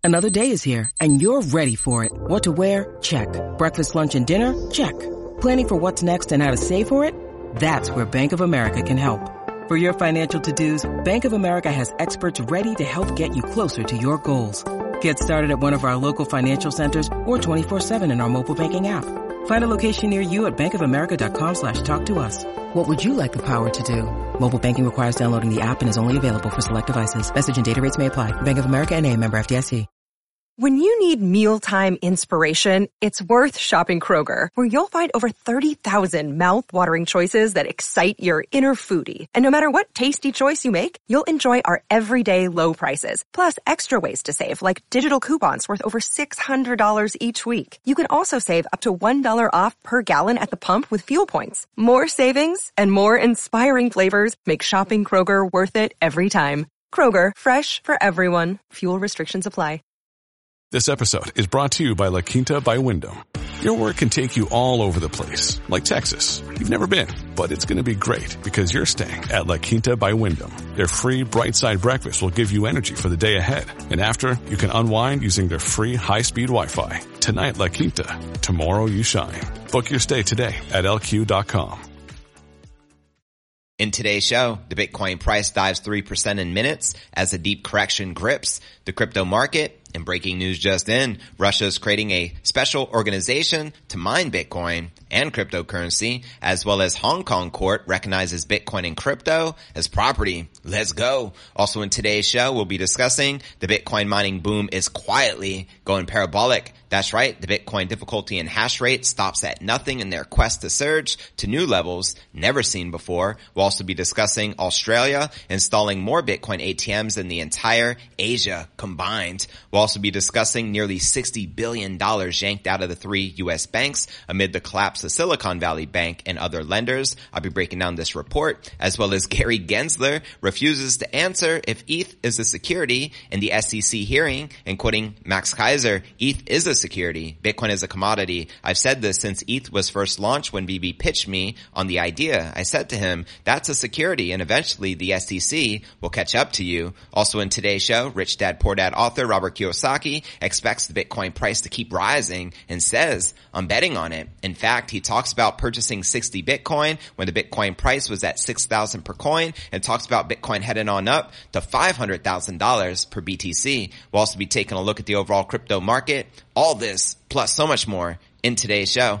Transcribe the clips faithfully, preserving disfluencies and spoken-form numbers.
Another day is here, and you're ready for it. What to wear? Check. Breakfast, lunch, and dinner? Check. Planning for what's next and how to save for it? That's where Bank of America can help. For your financial to-dos, Bank of America has experts ready to help get you closer to your goals. Get started at one of our local financial centers or twenty-four seven in our mobile banking app. Find a location near you at bankofamerica.com slash talk to us. What would you like the power to do? Mobile banking requires downloading the app and is only available for select devices. Message and data rates may apply. Bank of America N A, member F D I C. When you need mealtime inspiration, it's worth shopping Kroger, where you'll find over thirty thousand mouth-watering choices that excite your inner foodie. And no matter what tasty choice you make, you'll enjoy our everyday low prices, plus extra ways to save, like digital coupons worth over six hundred dollars each week. You can also save up to one dollar off per gallon at the pump with fuel points. More savings and more inspiring flavors make shopping Kroger worth it every time. Kroger, fresh for everyone. Fuel restrictions apply. This episode is brought to you by La Quinta by Wyndham. Your work can take you all over the place, like Texas. You've never been, but it's going to be great because you're staying at La Quinta by Wyndham. Their free Bright Side breakfast will give you energy for the day ahead. And after, you can unwind using their free high-speed Wi-Fi. Tonight, La Quinta. Tomorrow, you shine. Book your stay today at L Q dot com. In today's show, the Bitcoin price dives three percent in minutes as a deep correction grips the crypto market. And breaking news just in, Russia is creating a special organization to mine Bitcoin and cryptocurrency, as well as Hong Kong court recognizes Bitcoin and crypto as property. Let's go. Also in today's show, we'll be discussing the Bitcoin mining boom is quietly going parabolic. That's right. The Bitcoin difficulty and hash rate stops at nothing in their quest to surge to new levels never seen before. We'll also be discussing Australia installing more Bitcoin A T Ms than the entire Asia combined. We'll also be discussing nearly sixty billion dollars yanked out of the three U S banks amid the collapse of Silicon Valley Bank and other lenders. I'll be breaking down this report, as well as Gary Gensler refuses to answer if E T H is a security in the S E C hearing, and quoting Max Kaiser, E T H is a security. Bitcoin is a commodity. I've said this since E T H was first launched when B B pitched me on the idea. I said to him, that's a security, and eventually the S E C will catch up to you. Also in today's show, Rich Dad Poor Dad author Robert Kiyosaki expects the Bitcoin price to keep rising and says, I'm betting on it. In fact, he talks about purchasing sixty Bitcoin when the Bitcoin price was at six thousand per coin, and talks about Bitcoin heading on up to five hundred thousand dollars per B T C. We'll also be taking a look at the overall crypto market. All this, plus so much more, in today's show.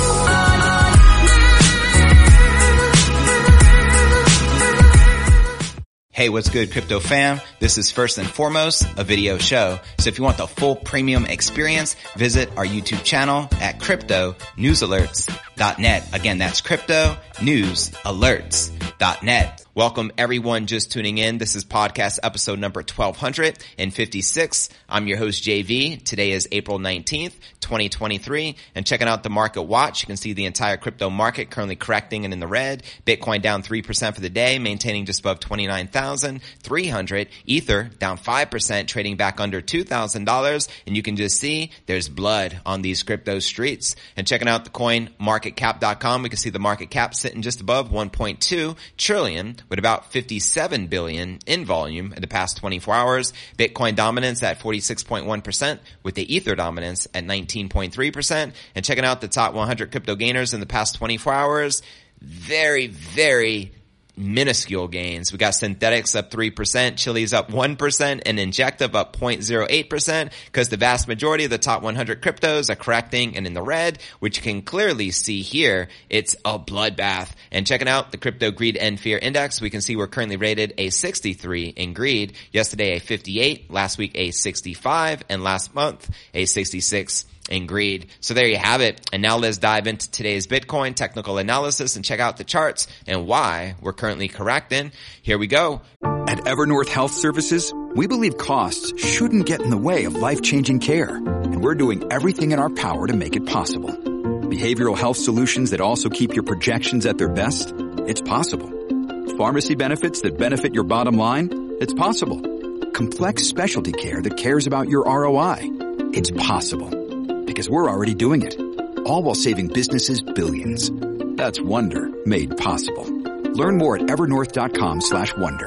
Hey, what's good, crypto fam? This is first and foremost a video show. So if you want the full premium experience, visit our YouTube channel at crypto news alerts dot net. Again, that's crypto news alerts dot net. Welcome everyone just tuning in. This is podcast episode number twelve fifty-six. I'm your host J V. Today is April nineteenth, twenty twenty-three. And checking out the market watch, you can see the entire crypto market currently correcting and in the red. Bitcoin down three percent for the day, maintaining just above twenty-nine thousand three hundred. Ether down five percent, trading back under two thousand dollars. And you can just see there's blood on these crypto streets. And checking out the coin market cap dot com, we can see the market cap sitting just above one point two trillion, with about fifty-seven billion in volume in the past twenty-four hours. Bitcoin dominance at forty-six point one percent, with the Ether dominance at nineteen point three percent. And checking out the top one hundred crypto gainers in the past twenty-four hours, very, very minuscule gains. We got Synthetics up three percent, Chili's up one percent, and Injective up zero point zero eight percent, because the vast majority of the top one hundred cryptos are correcting and in the red, which you can clearly see here. It's a bloodbath. And checking out the Crypto Greed and Fear Index, we can see we're currently rated a sixty-three in greed. Yesterday a fifty-eight, last week a sixty-five, and last month a sixty-six in greed. So there you have it. And now let's dive into today's Bitcoin technical analysis and check out the charts and why we're currently correcting. Here we go. At Evernorth Health Services, we believe costs shouldn't get in the way of life-changing care, and we're doing everything in our power to make it possible. Behavioral health solutions that also keep your projections at their best? It's possible. Pharmacy benefits that benefit your bottom line? It's possible. Complex specialty care that cares about your R O I? It's possible. Because we're already doing it. All while saving businesses billions. That's Wonder made possible. Learn more at evernorth dot com slash wonder.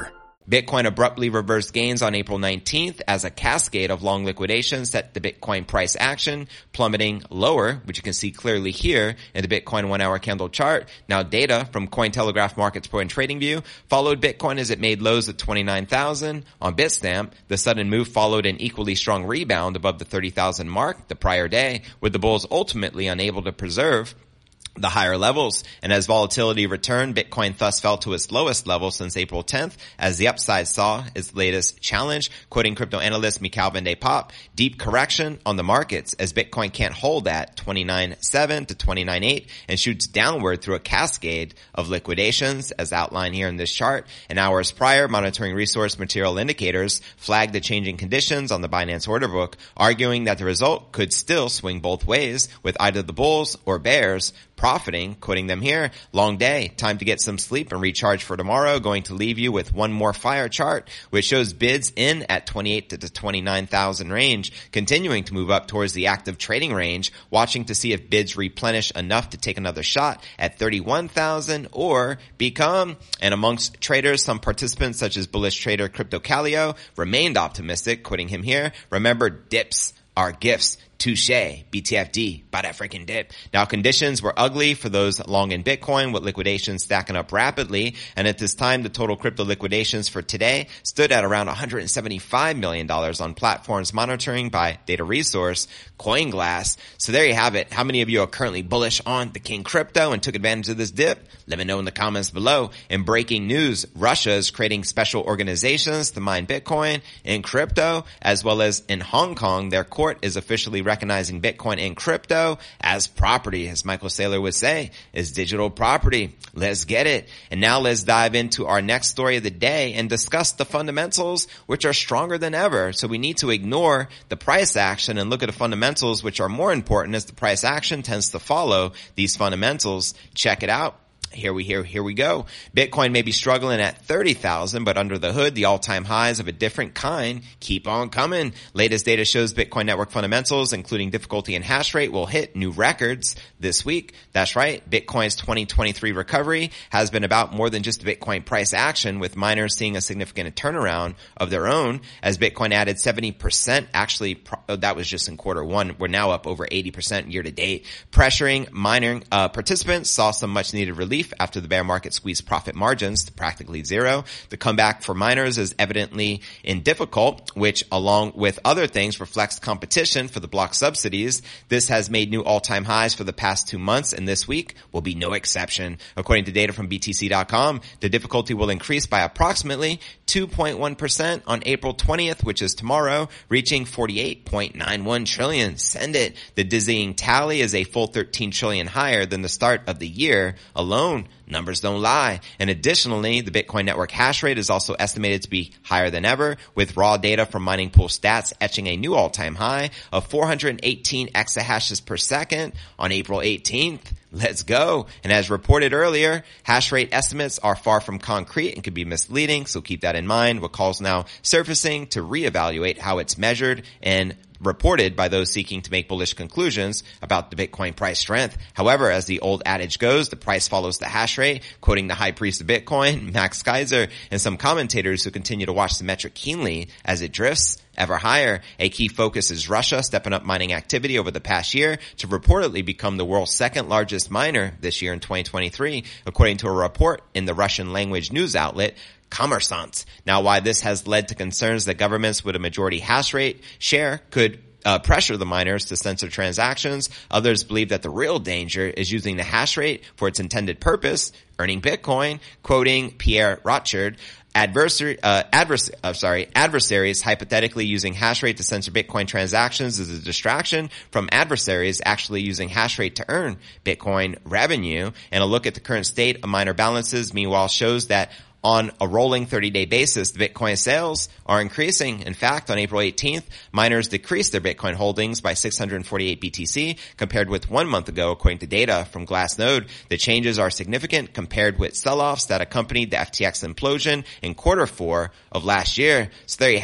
Bitcoin abruptly reversed gains on April nineteenth as a cascade of long liquidations set the Bitcoin price action, plummeting lower, which you can see clearly here in the Bitcoin one-hour candle chart. Now, data from Cointelegraph Markets Pro and TradingView followed Bitcoin as it made lows at twenty-nine thousand. On Bitstamp, the sudden move followed an equally strong rebound above the thirty thousand mark the prior day, with the bulls ultimately unable to preserve the higher levels. And as volatility returned, Bitcoin thus fell to its lowest level since April tenth as the upside saw its latest challenge. Quoting crypto analyst Mikhail van de Poppe, deep correction on the markets as Bitcoin can't hold at twenty-nine seven to twenty-nine eight and shoots downward through a cascade of liquidations as outlined here in this chart. And hours prior, monitoring resource material indicators flagged the changing conditions on the Binance order book, arguing that the result could still swing both ways with either the bulls or bears profiting. Quoting them here, long day, time to get some sleep and recharge for tomorrow. Going to leave you with one more fire chart, which shows bids in at twenty-eight to the twenty-nine thousand range, continuing to move up towards the active trading range, watching to see if bids replenish enough to take another shot at thirty-one thousand or become. And amongst traders, some participants such as bullish trader Crypto Calio remained optimistic. Quoting him here, remember, dips are gifts. Touche, B T F D, buy that freaking dip. Now, conditions were ugly for those long in Bitcoin, with liquidations stacking up rapidly. And at this time, the total crypto liquidations for today stood at around one hundred seventy-five million dollars on platforms monitoring by data resource CoinGlass. So there you have it. How many of you are currently bullish on the King Crypto and took advantage of this dip? Let me know in the comments below. In breaking news, Russia is creating special organizations to mine Bitcoin and crypto, as well as in Hong Kong, their court is officially recognizing Bitcoin and crypto as property, as Michael Saylor would say, is digital property. Let's get it. And now let's dive into our next story of the day and discuss the fundamentals, which are stronger than ever. So we need to ignore the price action and look at the fundamentals, which are more important as the price action tends to follow these fundamentals. Check it out. Here we here here we go. Bitcoin may be struggling at thirty thousand, but under the hood, the all-time highs of a different kind keep on coming. Latest data shows Bitcoin network fundamentals, including difficulty and hash rate, will hit new records this week. That's right. Bitcoin's twenty twenty-three recovery has been about more than just Bitcoin price action, with miners seeing a significant turnaround of their own as Bitcoin added seventy percent. Actually, that was just in quarter one. We're now up over eighty percent year to date. Pressuring mining uh, participants saw some much needed relief after the bear market squeezed profit margins to practically zero. The comeback for miners is evidently in difficult, which along with other things reflects competition for the block subsidies. This has made new all-time highs for the past two months, and this week will be no exception. According to data from B T C dot com, the difficulty will increase by approximately two point one percent on April twentieth, which is tomorrow, reaching forty-eight point nine one trillion. Send it. The dizzying tally is a full thirteen trillion higher than the start of the year alone. Numbers don't lie. And additionally, the Bitcoin network hash rate is also estimated to be higher than ever, with raw data from Mining Pool Stats etching a new all-time high of four hundred eighteen exahashes per second on April eighteenth. Let's go. And as reported earlier, hash rate estimates are far from concrete and can be misleading, so keep that in mind. With calls now surfacing to reevaluate how it's measured and reported by those seeking to make bullish conclusions about the Bitcoin price strength. However, as the old adage goes, the price follows the hash rate, quoting the high priest of Bitcoin, Max Keiser, and some commentators who continue to watch the metric keenly as it drifts ever higher. A key focus is Russia stepping up mining activity over the past year to reportedly become the world's second largest miner this year in twenty twenty-three, according to a report in the Russian language news outlet Kommersant. Now, why this has led to concerns that governments with a majority hash rate share could Uh, pressure the miners to censor transactions. Others believe that the real danger is using the hash rate for its intended purpose, earning Bitcoin. Quoting Pierre Rochard, adversary, uh, advers- uh, sorry, adversaries hypothetically using hash rate to censor Bitcoin transactions is a distraction from adversaries actually using hash rate to earn Bitcoin revenue. And a look at the current state of miner balances, meanwhile, shows that on a rolling thirty-day basis, the Bitcoin sales are increasing. In fact, on April eighteenth, miners decreased their Bitcoin holdings by six hundred forty-eight B T C compared with one month ago, according to data from Glassnode. The changes are significant compared with sell-offs that accompanied the F T X implosion in quarter four of last year. So there you have it.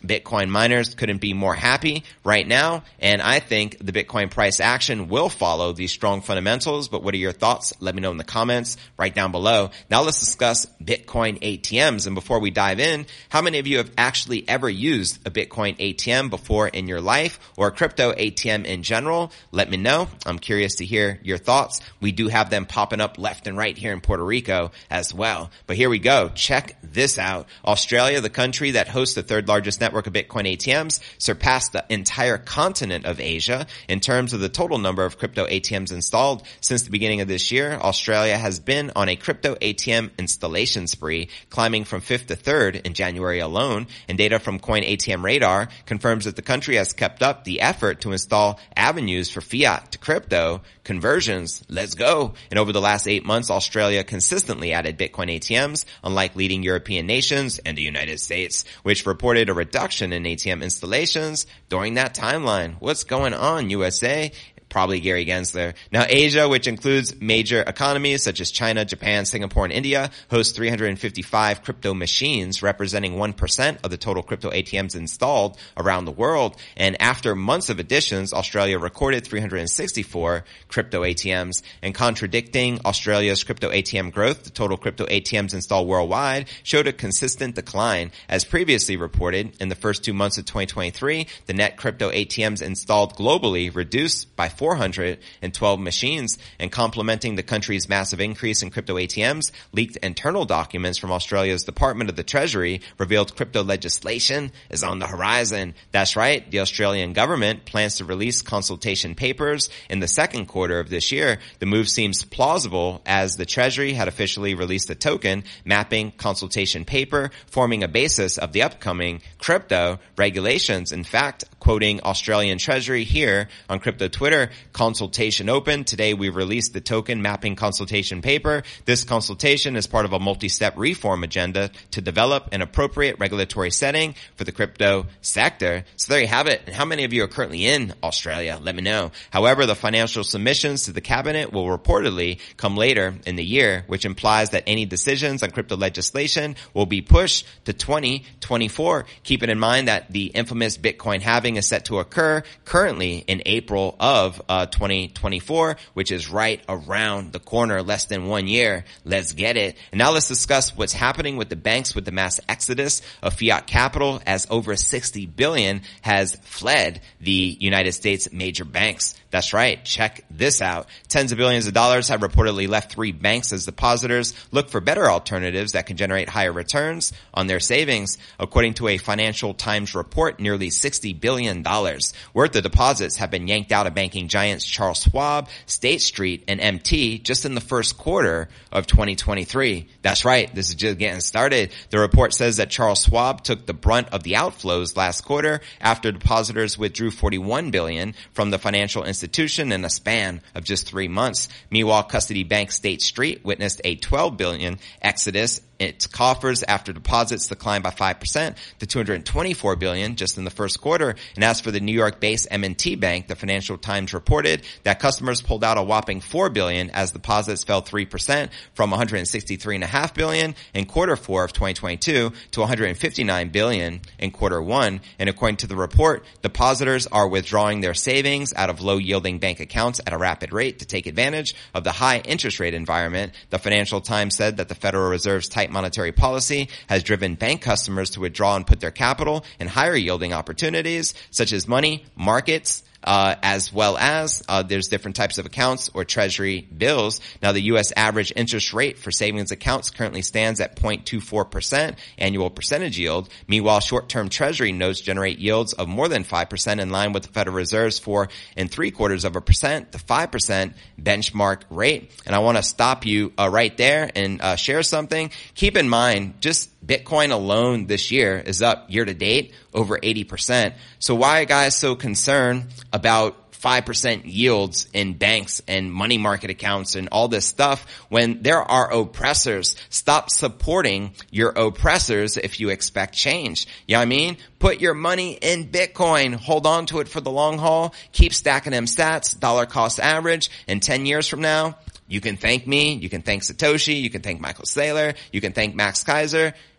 Bitcoin miners couldn't be more happy right now, and I think the Bitcoin price action will follow these strong fundamentals. But what are your thoughts? Let me know in the comments right down below. Now let's discuss Bitcoin A T Ms. And before we dive in, how many of you have actually ever used a Bitcoin A T M before in your life, or a crypto A T M in general? Let me know. I'm curious to hear your thoughts. We do have them popping up left and right here in Puerto Rico as well. But here we go. Check this out. Australia, the country that hosts the third largest network of Bitcoin A T Ms, surpassed the entire continent of Asia in terms of the total number of crypto A T Ms installed. Since the beginning of this year, Australia has been on a crypto A T M installation spree, climbing from fifth to third in January alone. And data from Coin A T M Radar confirms that the country has kept up the effort to install avenues for fiat to crypto conversions. Let's go. And over the last eight months, Australia consistently added Bitcoin A T Ms, unlike leading European nations and the United States, which reported a reduction in A T M installations during that timeline. What's going on, U S A? Probably Gary Gensler. Now, Asia, which includes major economies such as China, Japan, Singapore, and India, hosts three hundred fifty-five crypto machines, representing one percent of the total crypto A T Ms installed around the world. And after months of additions, Australia recorded three hundred sixty-four crypto A T Ms. And contradicting Australia's crypto A T M growth, the total crypto A T Ms installed worldwide showed a consistent decline. As previously reported, in the first two months of twenty twenty-three, the net crypto A T Ms installed globally reduced by four hundred twelve machines. And complementing the country's massive increase in crypto A T Ms, leaked internal documents from Australia's Department of the Treasury revealed crypto legislation is on the horizon. That's right, the Australian government plans to release consultation papers in the second quarter of this year. The move seems plausible as the Treasury had officially released a token mapping consultation paper, forming a basis of the upcoming crypto regulations. In fact, quoting Australian Treasury here on crypto Twitter, consultation open. Today we released the token mapping consultation paper. This consultation is part of a multi-step reform agenda to develop an appropriate regulatory setting for the crypto sector. So there you have it. And how many of you are currently in Australia? Let me know. However, the financial submissions to the cabinet will reportedly come later in the year, which implies that any decisions on crypto legislation will be pushed to twenty twenty-four. Keeping in mind that the infamous Bitcoin halving is set to occur currently in April of uh, twenty twenty-four, which is right around the corner, less than one year. Let's get it. And now let's discuss what's happening with the banks with the mass exodus of fiat capital, as over sixty billion has fled the United States major banks. That's right. Check this out. Tens of billions of dollars have reportedly left three banks as depositors look for better alternatives that can generate higher returns on their savings. According to a Financial Times report, nearly sixty billion dollars worth of deposits have been yanked out of banking giants Charles Schwab, State Street, and M T just in the first quarter of twenty twenty-three. That's right. This is just getting started. The report says that Charles Schwab took the brunt of the outflows last quarter after depositors withdrew forty-one billion dollars from the financial institution in a span of just three months. Meanwhile, custody bank State Street witnessed a twelve billion dollars exodus its coffers after deposits declined by five percent to two hundred twenty-four billion dollars just in the first quarter. And as for the New York-based M and T Bank, the Financial Times reported that customers pulled out a whopping four billion dollars as deposits fell three percent from one hundred sixty-three point five billion dollars in quarter four of twenty twenty-two to one hundred fifty-nine billion dollars in quarter one. And according to the report, depositors are withdrawing their savings out of low-yielding bank accounts at a rapid rate to take advantage of the high interest rate environment. The Financial Times said that the Federal Reserve's tight monetary policy has driven bank customers to withdraw and put their capital in higher yielding opportunities such as money markets, Uh, as well as uh, there's different types of accounts or treasury bills. Now, the U S average interest rate for savings accounts currently stands at zero point two four percent annual percentage yield. Meanwhile, short-term treasury notes generate yields of more than five percent, in line with the Federal Reserve's four and three quarters of a percent to five percent benchmark rate. And I want to stop you uh, right there and uh, share something. Keep in mind, just Bitcoin alone this year is up year to date over eighty percent. So why are guys so concerned about five percent yields in banks and money market accounts and all this stuff when there are oppressors? Stop supporting your oppressors if you expect change. You know what I mean? Put your money in Bitcoin. Hold on to it for the long haul. Keep stacking them sats, dollar cost average. And ten years from now, you can thank me. You can thank Satoshi. You can thank Michael Saylor. You can thank Max Kaiser.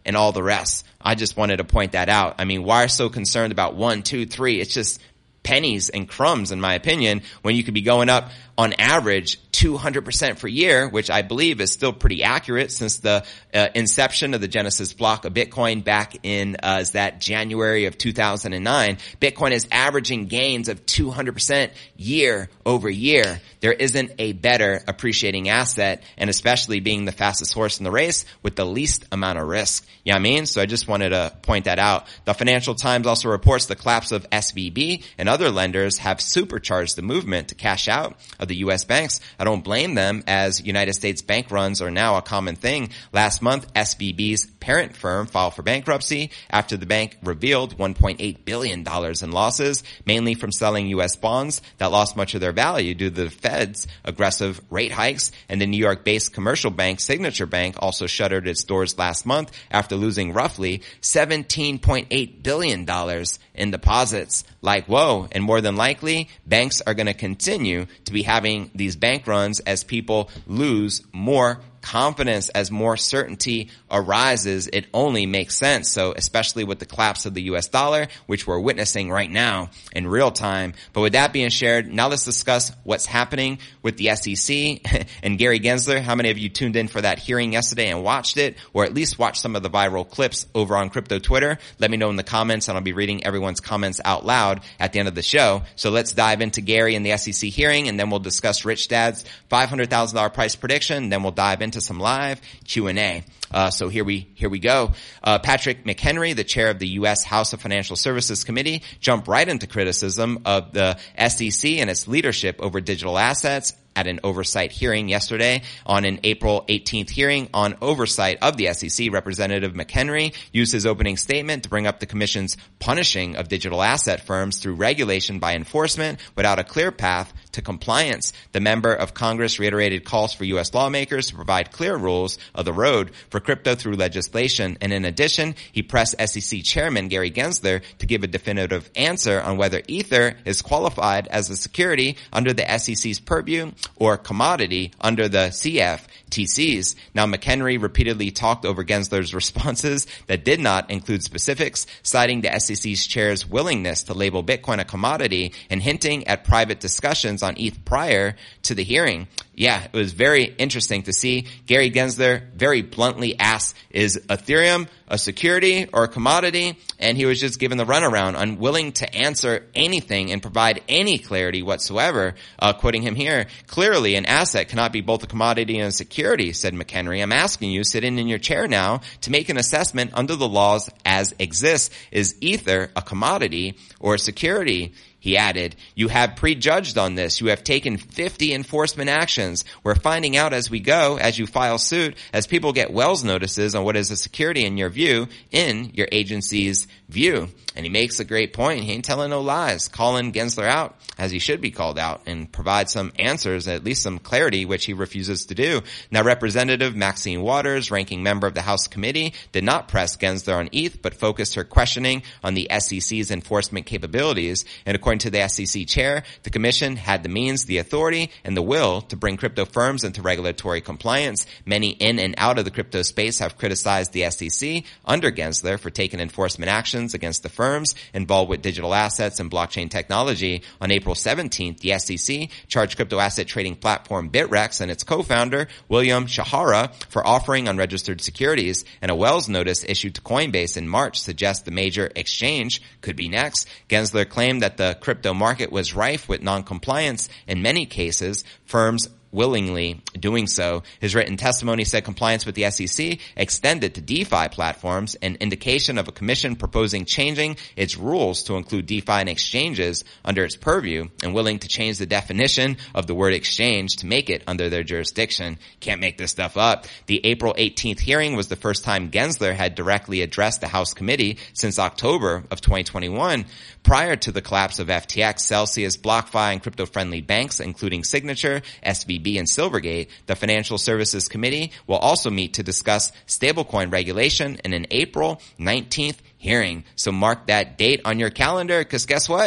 and all the rest. I just wanted to point that out. I mean, why are so concerned about one, two, three? It's just pennies and crumbs, in my opinion, when you could be going up on average two hundred percent per year, which I believe is still pretty accurate since the uh, inception of the Genesis block of Bitcoin back in uh, is that January of two thousand nine. Bitcoin is averaging gains of two hundred percent year over year. There isn't a better appreciating asset, and especially being the fastest horse in the race with the least amount of risk. You know what I mean? So I just wanted to point that out. The Financial Times also reports the collapse of S V B and other lenders have supercharged the movement to cash out of the U S banks. I don't blame them, as United States bank runs are now a common thing. Last month, S V B's parent firm filed for bankruptcy after the bank revealed one point eight billion dollars in losses, mainly from selling U S bonds that lost much of their value due to the Fed's aggressive rate hikes. And the New York-based commercial bank Signature Bank also shuttered its doors last month after losing roughly seventeen point eight billion dollars in deposits. Like, whoa. And more than likely, banks are going to continue to be having these bank runs as people lose more confidence, as more certainty arises. It only makes sense. So especially with the collapse of the U S dollar, which we're witnessing right now in real time. But with that being shared, now let's discuss what's happening with the S E C and Gary Gensler. How many of you tuned in for that hearing yesterday and watched it, or at least watched some of the viral clips over on Crypto Twitter? Let me know in the comments, and I'll be reading everyone's comments out loud at the end of the show. So let's dive into Gary and the S E C hearing, and then we'll discuss Rich Dad's five hundred thousand dollars price prediction. Then we'll dive into to some live Q and A. Uh, so here we, here we go. Uh, Patrick McHenry, the chair of the U S House of Financial Services Committee, jumped right into criticism of the S E C and its leadership over digital assets at an oversight hearing yesterday. On an April eighteenth hearing on oversight of the S E C, Representative McHenry used his opening statement to bring up the Commission's punishing of digital asset firms through regulation by enforcement without a clear path to compliance. The member of Congress reiterated calls for U S lawmakers to provide clear rules of the road for crypto through legislation. And in addition, he pressed S E C Chairman Gary Gensler to give a definitive answer on whether Ether is qualified as a security under the S E C's purview or commodity under the C F T Cs. Now, McHenry repeatedly talked over Gensler's responses that did not include specifics, citing the S E C's chair's willingness to label Bitcoin a commodity and hinting at private discussions on E T H prior to the hearing. Yeah, it was very interesting to see. Gary Gensler very bluntly asked, is Ethereum a security or a commodity? And he was just given the runaround, unwilling to answer anything and provide any clarity whatsoever. Uh, quoting him here, clearly an asset cannot be both a commodity and a security, said McHenry. I'm asking you, sitting in your chair now, to make an assessment under the laws as exists. Is Ether a commodity or a security? He added, you have prejudged on this. You have taken fifty enforcement actions. We're finding out as we go, as you file suit, as people get Wells notices on what is a security in your view, in your agency's view. And he makes a great point. He ain't telling no lies. Calling Gensler out as he should be called out and provide some answers, at least some clarity, which he refuses to do. Now, Representative Maxine Waters, ranking member of the House Committee, did not press Gensler on E T H, but focused her questioning on the S E C's enforcement capabilities. And according to the S E C chair, the commission had the means, the authority, and the will to bring crypto firms into regulatory compliance. Many in and out of the crypto space have criticized the S E C under Gensler for taking enforcement actions against the firms involved with digital assets and blockchain technology. On April seventeenth, the S E C charged crypto asset trading platform Bitrex and its co-founder, William Shahara, for offering unregistered securities, and a Wells notice issued to Coinbase in March suggests the major exchange could be next. Gensler claimed that the crypto market was rife with non-compliance. In many cases, firms willingly doing so. His written testimony said compliance with the S E C extended to DeFi platforms, an indication of a commission proposing changing its rules to include DeFi and exchanges under its purview, and willing to change the definition of the word exchange to make it under their jurisdiction. Can't make this stuff up. The April eighteenth hearing was the first time Gensler had directly addressed the House Committee since October of twenty twenty-one. Prior to the collapse of F T X, Celsius, BlockFi, and crypto-friendly banks, including Signature, S V B, and Silvergate, the Financial Services Committee will also meet to discuss stablecoin regulation in an April nineteenth hearing. So mark that date on your calendar, because guess what?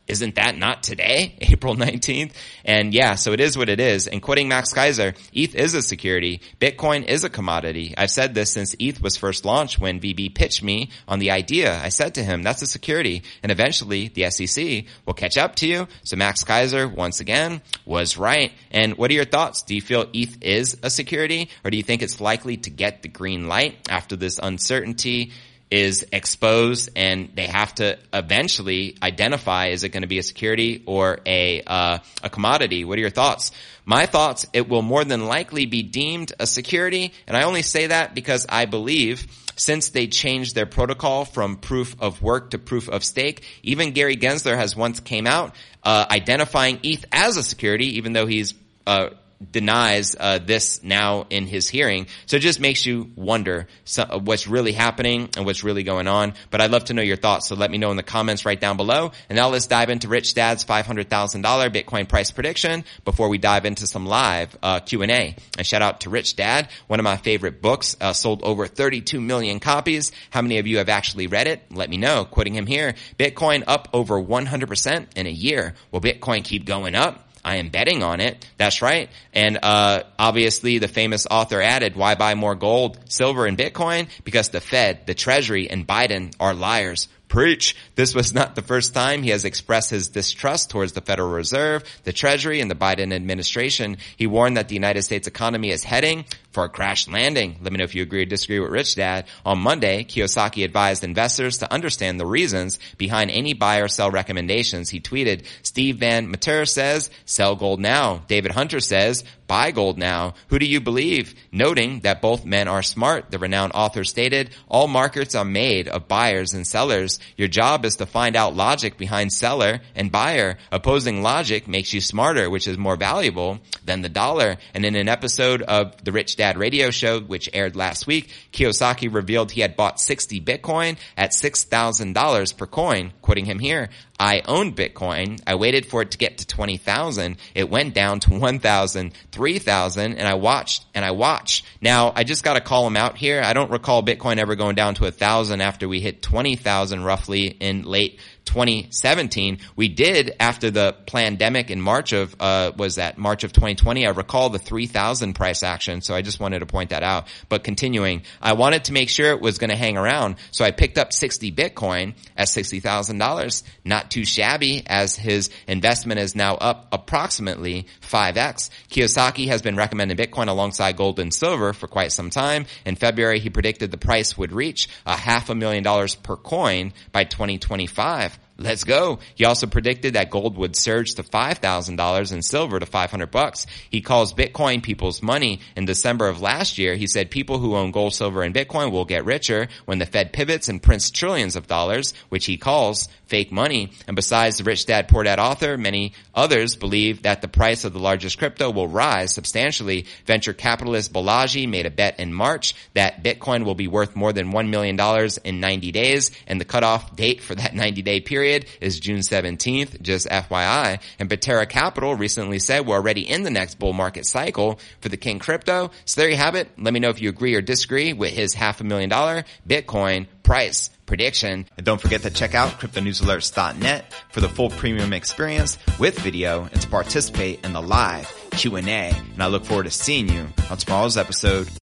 isn't that not today, April nineteenth? And yeah, so it is what it is. And quoting Max Keiser, E T H is a security. Bitcoin is a commodity. I've said this since E T H was first launched. When V B pitched me on the idea, I said to him, that's a security. And eventually the S E C will catch up to you. So Max Keiser, once again, was right. And what are your thoughts? Do you feel E T H is a security, or do you think it's likely to get the green light after this uncertainty is exposed and they have to eventually identify, is it going to be a security or a uh, a commodity? What are your thoughts? My thoughts, it will more than likely be deemed a security, and I only say that because I believe since they changed their protocol from proof of work to proof of stake, even Gary Gensler has once came out uh, identifying E T H as a security, even though he's uh denies uh this now in his hearing. So it just makes you wonder so, uh, what's really happening and what's really going on. But I'd love to know your thoughts, so let me know in the comments right down below. And now let's dive into Rich Dad's five hundred thousand dollars Bitcoin price prediction before we dive into some live uh Q and A. And shout out to Rich Dad, one of my favorite books, uh, sold over thirty-two million copies. How many of you have actually read it? Let me know. Quoting him here, Bitcoin up over one hundred percent in a year. Will Bitcoin keep going up? I am betting on it. That's right. And uh obviously the famous author added, why buy more gold, silver, and Bitcoin? Because the Fed, the Treasury, and Biden are liars. Preach. This was not the first time he has expressed his distrust towards the Federal Reserve, the Treasury, and the Biden administration. He warned that the United States economy is heading for a crash landing. Let me know if you agree or disagree with Rich Dad. On Monday, Kiyosaki advised investors to understand the reasons behind any buy or sell recommendations. He tweeted, Steve Van Meter says, sell gold now. David Hunter says, buy gold now. Who do you believe? Noting that both men are smart, the renowned author stated, all markets are made of buyers and sellers. Your job is to find out logic behind seller and buyer. Opposing logic makes you smarter, which is more valuable than the dollar. And in an episode of the Rich Dad radio show, which aired last week, Kiyosaki revealed he had bought sixty Bitcoin at six thousand dollars per coin. Quoting him here, I owned Bitcoin. I waited for it to get to twenty thousand. It went down to one thousand, three thousand, and I watched and I watched. Now, I just got to call him out here. I don't recall Bitcoin ever going down to one thousand after we hit twenty thousand roughly in late twenty seventeen. We did after the pandemic in March of, uh, was that March of twenty twenty. I recall the three thousand price action. So I just wanted to point that out. But continuing, I wanted to make sure it was going to hang around. So I picked up sixty Bitcoin at sixty thousand dollars. Not too shabby, as his investment is now up approximately five X. Kiyosaki has been recommending Bitcoin alongside gold and silver for quite some time. In February, he predicted the price would reach a half a million dollars per coin by twenty twenty-five. Let's go. He also predicted that gold would surge to five thousand dollars and silver to five hundred bucks. He calls Bitcoin people's money. In December of last year, he said people who own gold, silver, and Bitcoin will get richer when the Fed pivots and prints trillions of dollars, which he calls fake money. And besides the Rich Dad Poor Dad author, many others believe that the price of the largest crypto will rise substantially. Venture capitalist Balaji made a bet in March that Bitcoin will be worth more than one million dollars in ninety days, and the cutoff date for that ninety-day period is June seventeenth, just F Y I. And Patera Capital recently said we're already in the next bull market cycle for the King Crypto. So there you have it. Let me know if you agree or disagree with his half a million dollar Bitcoin price prediction. And don't forget to check out crypto news alerts dot net for the full premium experience with video and to participate in the live Q and A. And I look forward to seeing you on tomorrow's episode.